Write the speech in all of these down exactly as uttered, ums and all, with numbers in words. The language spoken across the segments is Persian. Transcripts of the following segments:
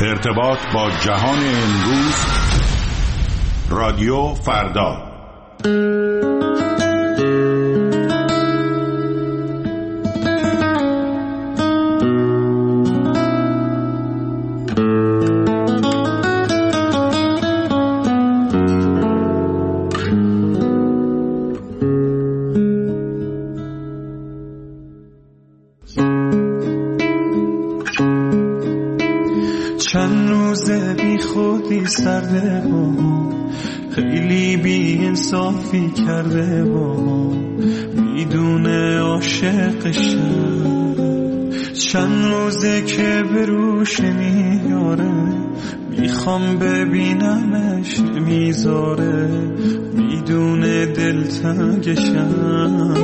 ارتباط با جهان امروز. رادیو فردا. چند روزه بی خودی سرده با ما، خیلی بی انصافی کرده با ما، میدونه عاشقشم. چند روزه که به روش نمیاره، میخوام ببینمش نمیذاره، میدونه دلتنگشم.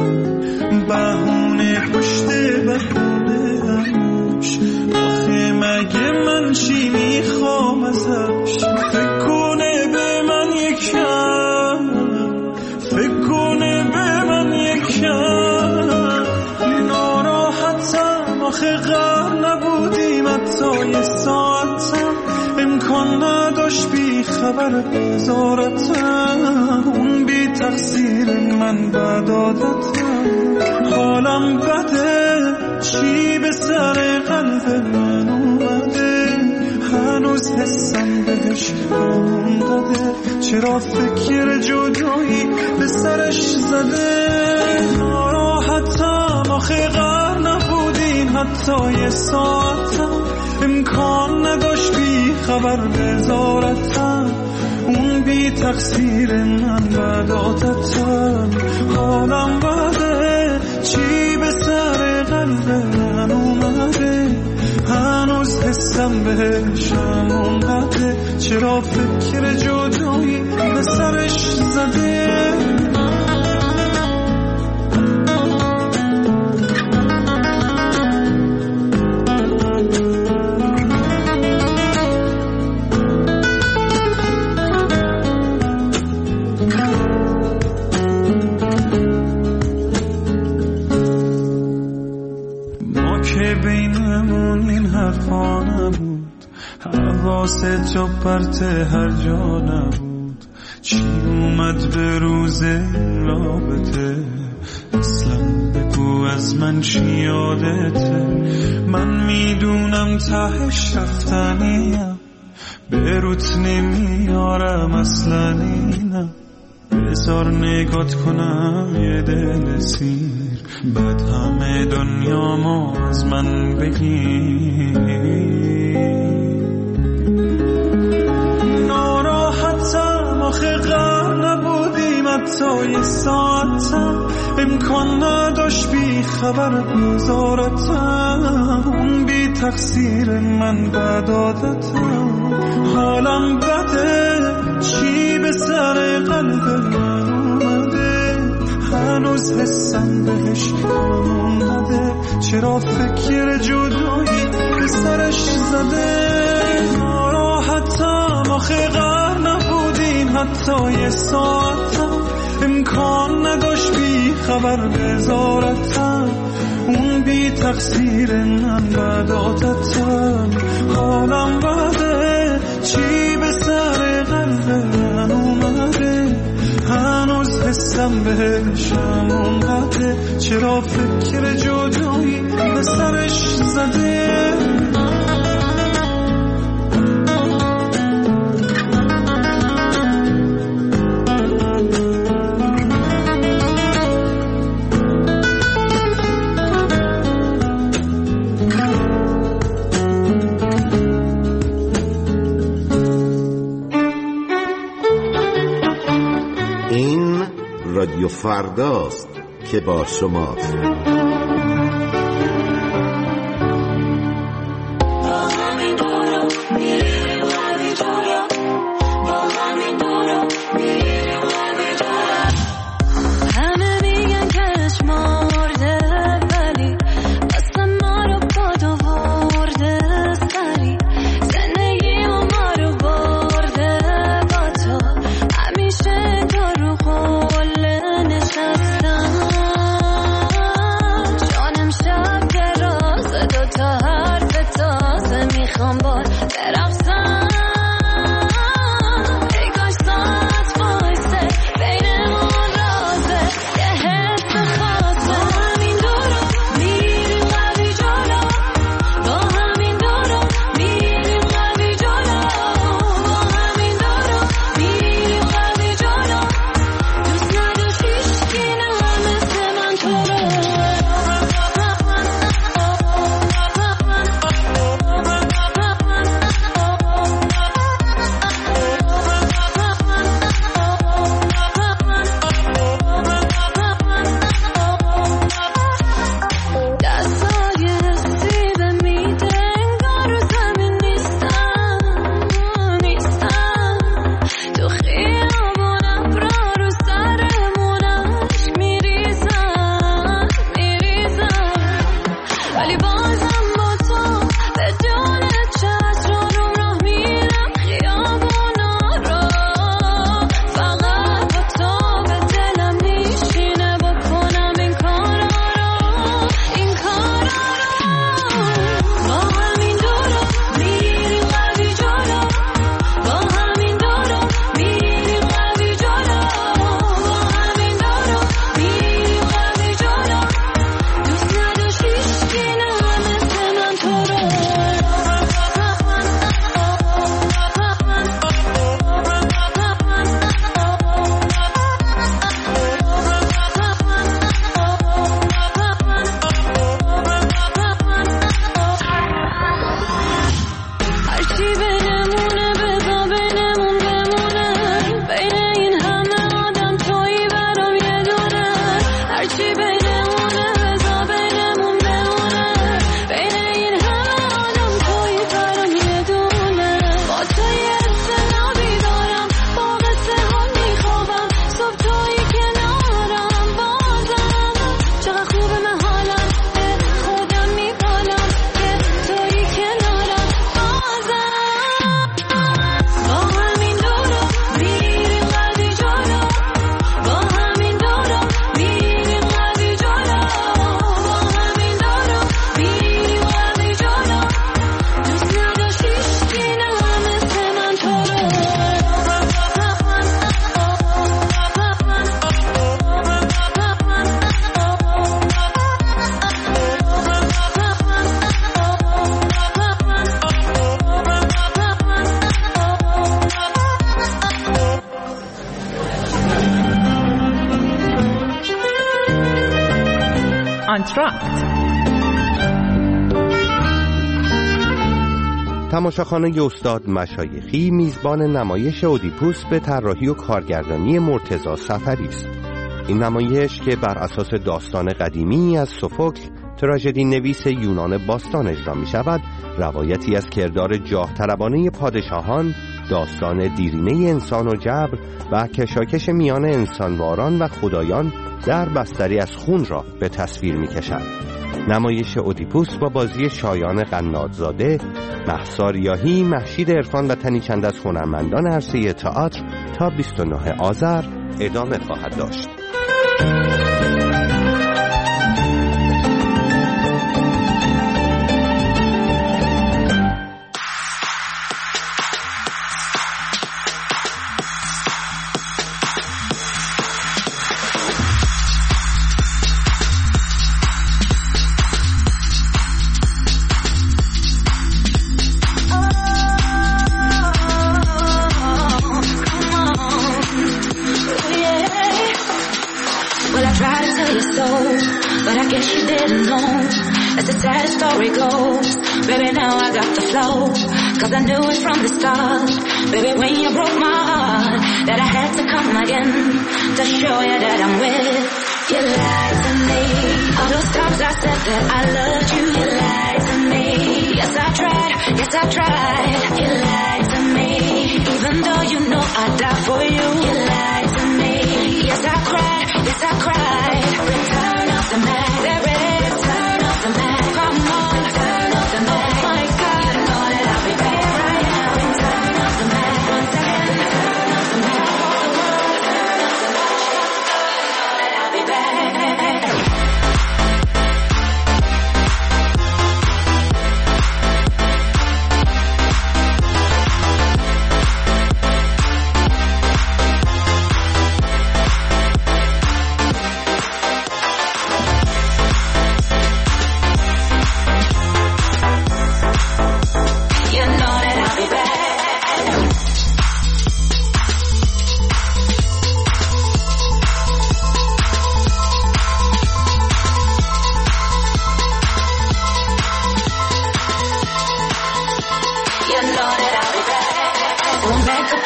بهونه پشت بهونه همش، آخه مگه من چی میخوام ازش؟ فکر کنه به من یکم، فکر کنه به من یکم. ناراحتم آخه غم نبودیم حتی یه ساعتم، امکان نداشت بی خبر بذارتم. اون بی تقصیر من بد عادتم، حالم بده چی به سر قلب من اومده، هنوز حسم بهش اونقدر. چرا فکر جدایی به سرش زده؟ ناراحتم آخه غر نبودین حتی یه ساعتم، امکان نداشت بی خبر بذارتم. اون بی تقصیر من بد عادتم، حالم بده چی به سر قلب من اومده، هنوز حسم بهشم اونقدر. چرا فکر جدایی به سرش زده؟ بینمون این حرفا نبود، حواست جا پرت هر جا نبود. چی اومد به روز رابطه؟ اصلا بگو از من چی یادته؟ من میدونم تهش رفتنیم، به روت نمیارم اصلا اینم. بذار نگات کنم یه دل سیر، بعد همه دنیامو از من بگیر. ناراحتم آخه غر نبودیم حتی یه ساعتم، امکان نداشت بی خبر بذارتم. اون بی تقصیر من بد عادتم، حالم بده چی به سر قلب من اومده، هنوز حسم بهش اومده. چرا فکر جدایی به سرش زده؟ ناراحتم آخه غر نبودین حتی یه ساعتم، امکان نداشت بی خبر بذارتم. اون بی تقصیر من بد عادتم، حالم بده چی به سر قلب من اومده، هنوز حسم بهشم اونقدر. چرا فکر جدایی به سرش زده؟ رادیو فرداست که با شماست. همیشه تو رو قول نشستم. تماشاخانه استاد مشایخی میزبان نمایش اودیپوس به طراحی و کارگردانی مرتضی سفری است. این نمایش که بر اساس داستان قدیمی از سوفوکل، تراژدی نویس یونان باستان اجرا می شود، روایتی از کردار جاه طلبانه پادشاهان، داستان دیرینه انسان و جبر و کشاکش میان انسانواران و خدایان در بستری از خون را به تصویر می کشد. نمایش اودیپوس با بازی شایان قنادزاده، مهسا ریاحی، مهشید عرفان و تنی چند از هنرمندان عرصه تئاتر تا بیست و نه آذر ادامه خواهد داشت. Cause I knew it from the start, baby, when you broke my heart, that I had to come again to show you that I'm with. You lied to me, all those times I said that I loved you. You lied to me, yes I tried, yes I tried. You lied to me, even though you know I'd die for you. You lied to me, yes I cried, yes I cried. Return of the Mac, there is turn of the Mac. Come on, turn of the Mac. Oh my God, you know that I'll be back right now. Turn of the Mac, once again. Turn of the Mac, all the world. Turn of the Mac, you know that I'll be back.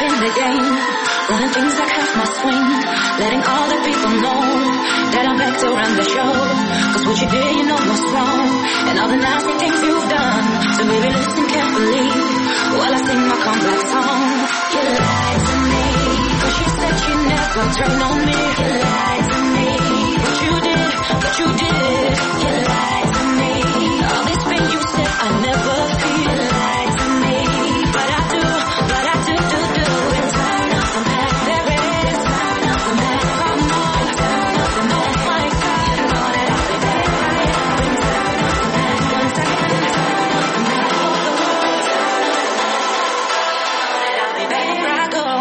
in the game, running things like half my swing, letting all the people know that I'm back to run the show. Cause what you did, you know what's wrong, and all the nasty things you've done. So baby, listen carefully while I sing my comeback song. You lied to me, cause you said you never turn on me. You lied to me, but you did, but you did. You lied to me, all this pain you said I never feel. You lied to me, but I do, but I do, do, do. It's time up from back, there is time up from back. Come on, turn up the back, my God, you know that I'll be back. It's time up from back, one second, it's time up from back. All the world, turn up from back, know that I'll be back. Here I go.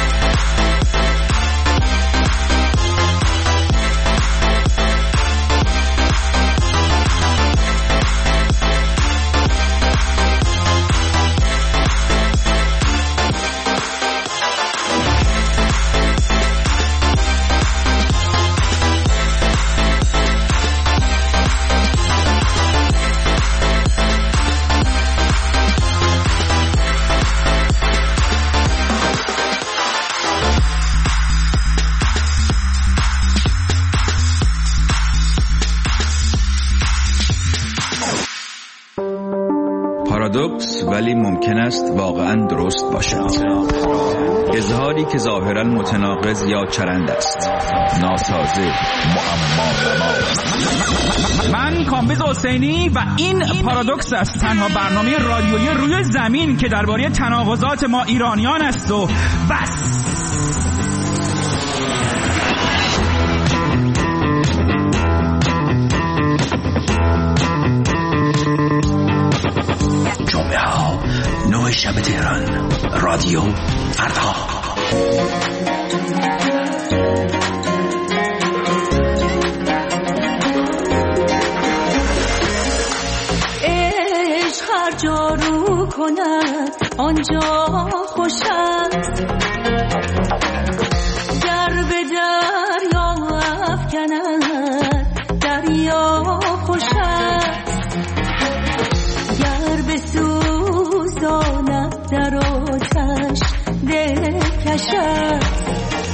پارادوکس ولی ممکن است واقعا درست باشد. اظهاری که ظاهرا متناقض یا چرند است، ناسازه، معما. من کامبیز حسینی و این پارادوکس است، تنها برنامه رادیویی روی زمین که درباره تناقضات ما ایرانیان است و بس. جمعه ها نوع شب تهران، رادیو فردا. عشق هر جا رو کند آنجا خوش است، گر به دریا افکند دریا خوش است، گر به سوزاند در آتش دلکش است.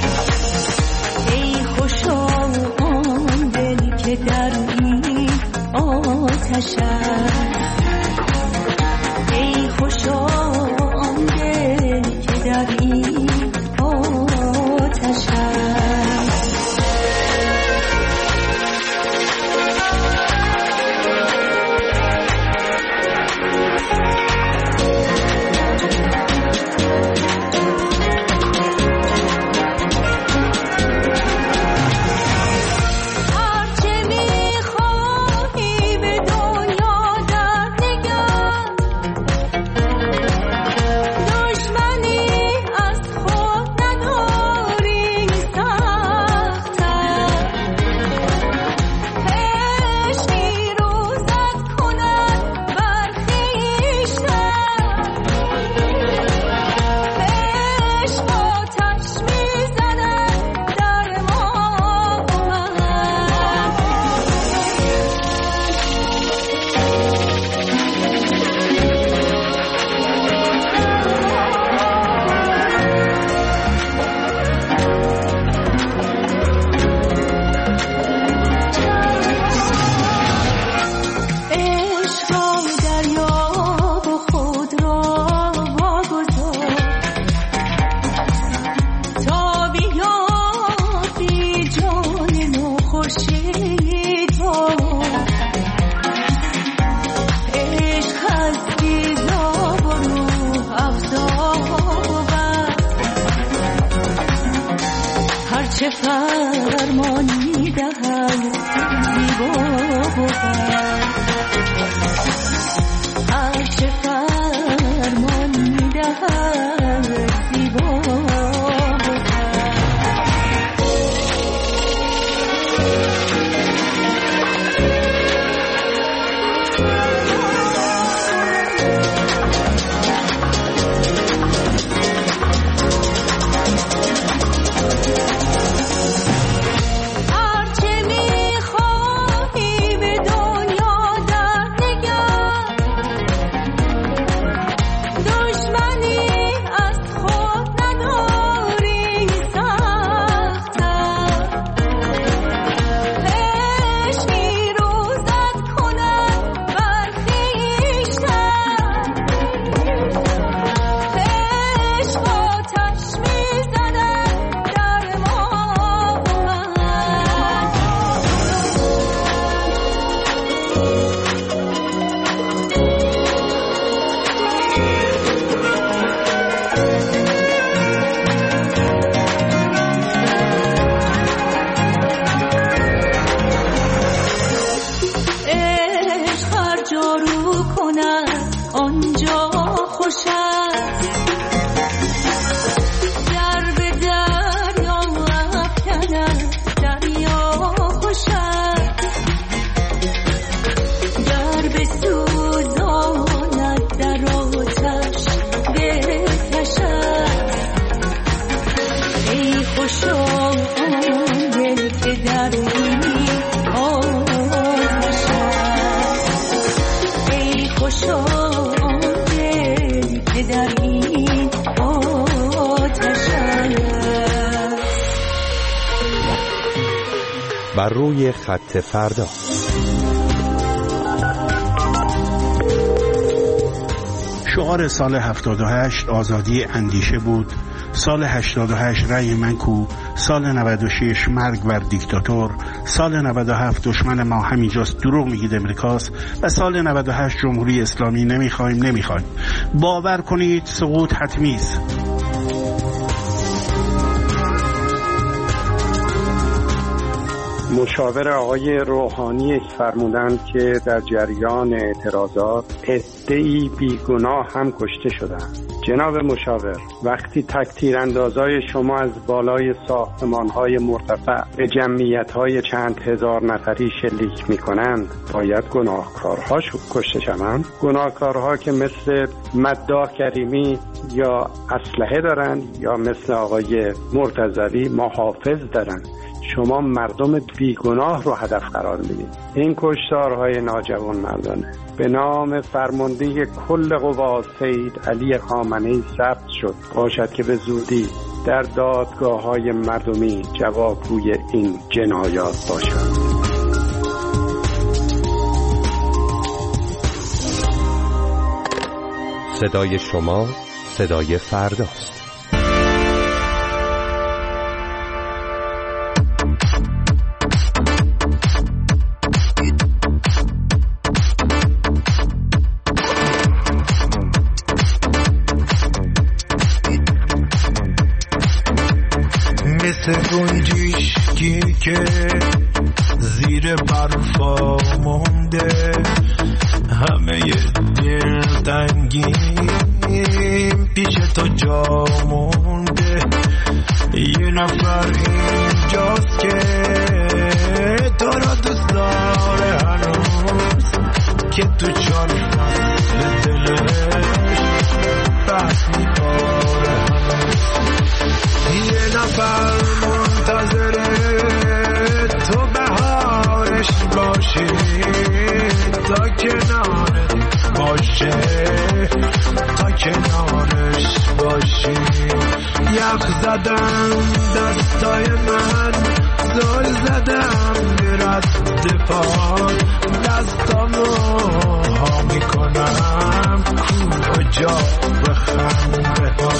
ای خوشا آن دل که در این آتش است، ای خوشا آن دل که در این آتش است. چه فرمان می‌دهد زیبا بود، هر چه فرمان می‌دهد زیبا بود. هر چه می‌خواهی به دنیا که در این آتش است. بر روی خط فردا. شعار سال هفتاد و هشت آزادی اندیشه بود. سال هشتاد و هشت رأی من کو. سال نود و شش مرگ بر دیکتاتور. سال نود و هفت دشمن ما همینجاست، دروغ میگید امریکاست. و سال نود و هشت جمهوری اسلامی نمیخوایم نمیخوایم. باور کنید سقوط حتمی است. مشاور آقای روحانی فرمودند که در جریان اعتراضات عده‌ای بیگناه هم کشته شدند. جناب مشاور، وقتی تک تیراندازای شما از بالای ساختمان‌های مرتفع به جمعیت‌های چند هزار نفری شلیک می‌کنند، باید گناهکارها کشته شوند؟ گناهکارها که مثل مداح کریمی یا اسلحه دارند یا مثل آقای مرتضوی محافظ دارند. شما مردم بیگناه رو هدف قرار میدید. این کشتارهای ناجوان مردانه به نام فرمانده کل قوا سید علی خامنه‌ای ثبت شد، باشد که به زودی در دادگاه‌های مردمی جوابگوی این جنایات باشد. صدای شما صدای فرداست. گنجشکی که زیر برفا مونده، همه دل تنگیم پیش تو جا مونده. یه نفر اینجاست که تو را دوست داره هنوز، که تو چار فصل دلش بحث می‌کنه هنوز. یه نفر منتظره تو بهارش باشی، تا کنارت باشه، تا کنارش باشی. یخ زدم دستای من، زل زدم میرد پا، دستامو ها میکنم کجا بخنده ها.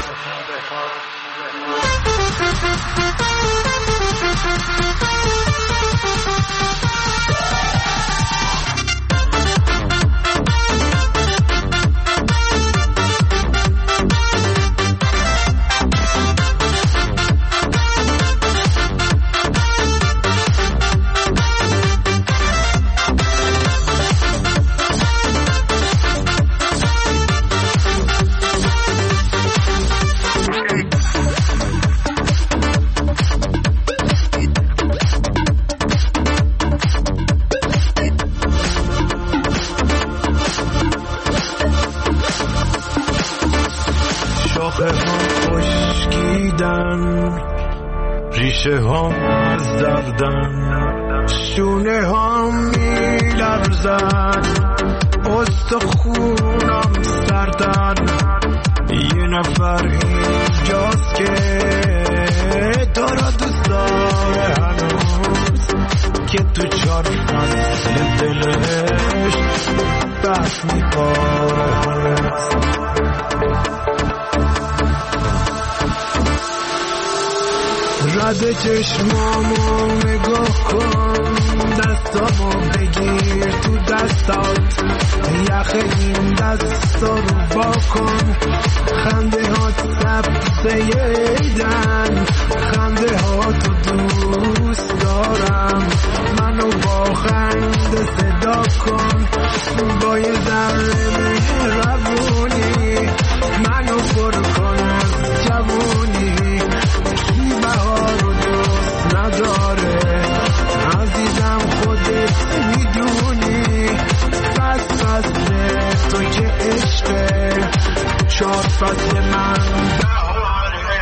ریشه هم از دردن، شونه هم می لرزن، استخونم سردن. یه نفر اینجاست که تو را دوست داره هنوز، که تو چار فصل دلش بحث می باره هنوز. رد چشمامو نگاه کن، دستامو بگیر تو دستات، یخ این دستا رو با کن. خنده ها سبزه ایدن، خنده ها تو دوست دارم. منو با خنده صدا کن، با یه ذره مهربونی منو پر کن از جوونی. بهار رو دوست نداره عزیزم، خودت میدونی. پس فصل تو که عشقه، چار فصل من بهاره.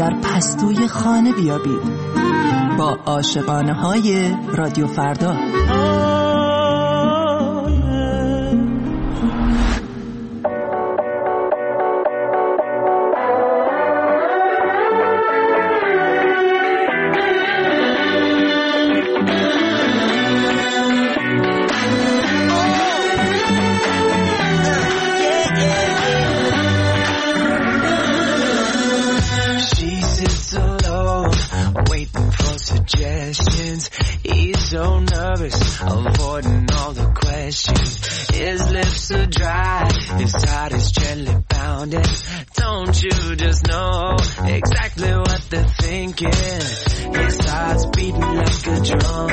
در پستوی خانه بیابید با عاشقانه های رادیو فردا. He's so nervous, avoiding all the questions. His lips are dry, his heart is gently pounding. Don't you just know exactly what they're thinking? His heart's beating like a drum.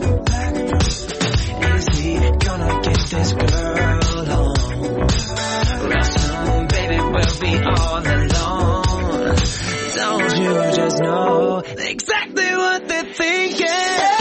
Is he gonna get this girl home? Well, soon, baby, we'll be all alone. Don't you just know exactly what they're thinking?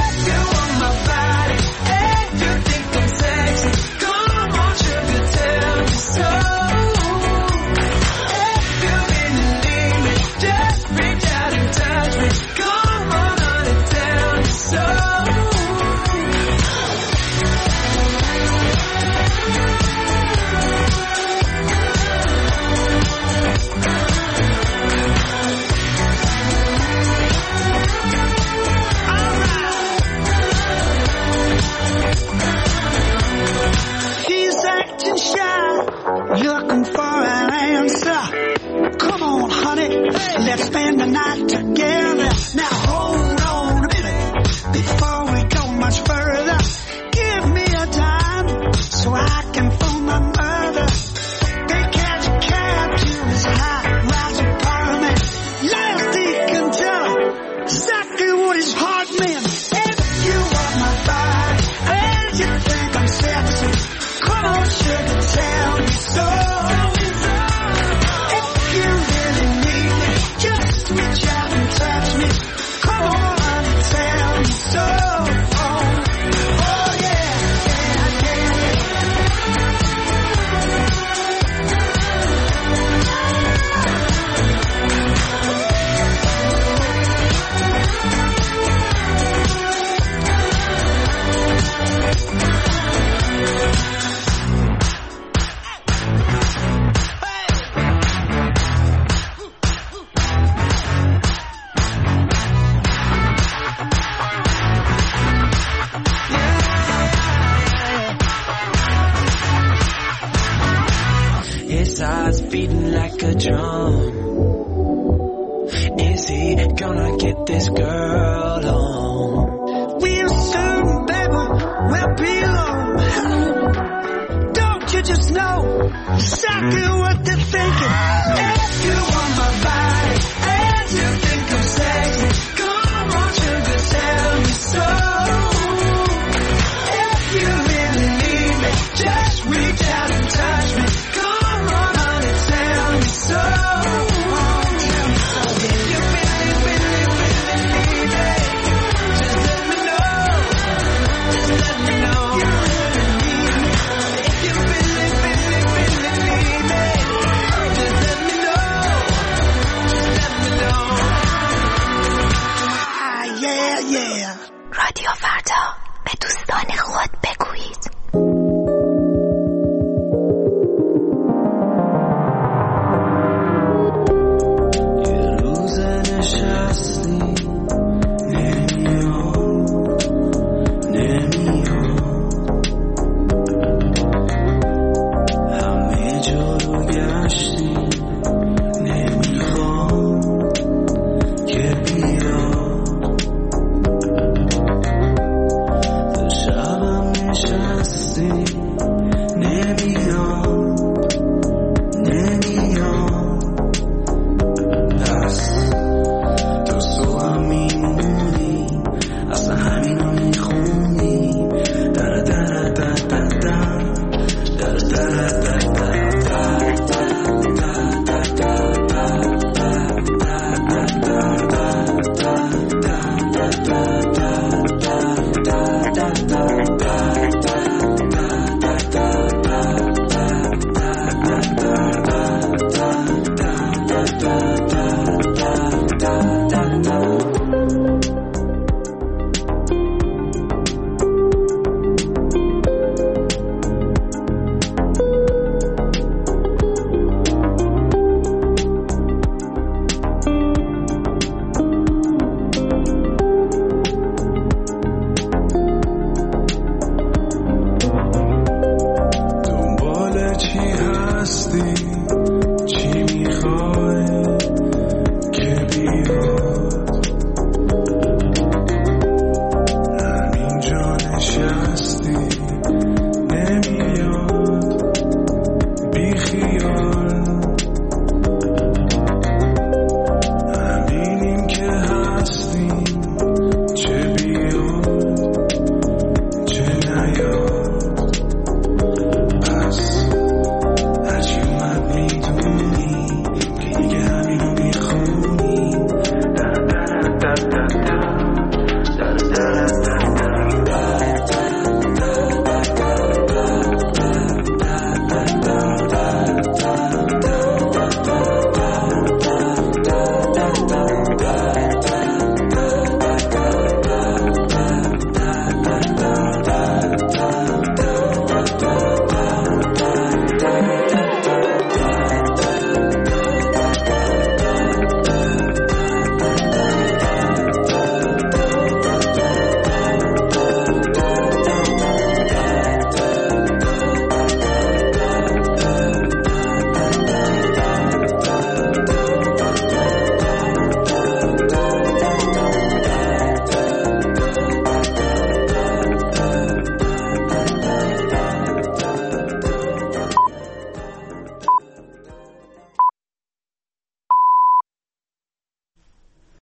Looking for an answer. Come on, honey, let's spend the night together. Now hold on a minute before we go much further. Give me a dime so I can phone my mother. They catch a cab to his high-rise apartment. Last he can tell her exactly what his heart meant. If you want my body and you think I'm sexy, come on, sugar, tell me so. If you really need me, just reach out and touch me. Come on, tell me so. Oh, oh yeah, yeah, yeah. His heart's beating like a drum. Is he gonna get this girl home? We'll soon, baby, we'll be alone. Don't you just know exactly what they're thinking? If you want my body and you think I'm sexy, come on, sugar, tell me so. If you really need me, just reach out and touch me. Come on, honey, tell me so. Tell me so. If you really, really, really need me, just let me know. Just let me know. You really need me. If you really, really, really need me, just let me know. Just let me know. Ah, yeah, yeah. رادیو فردا به دوستان خود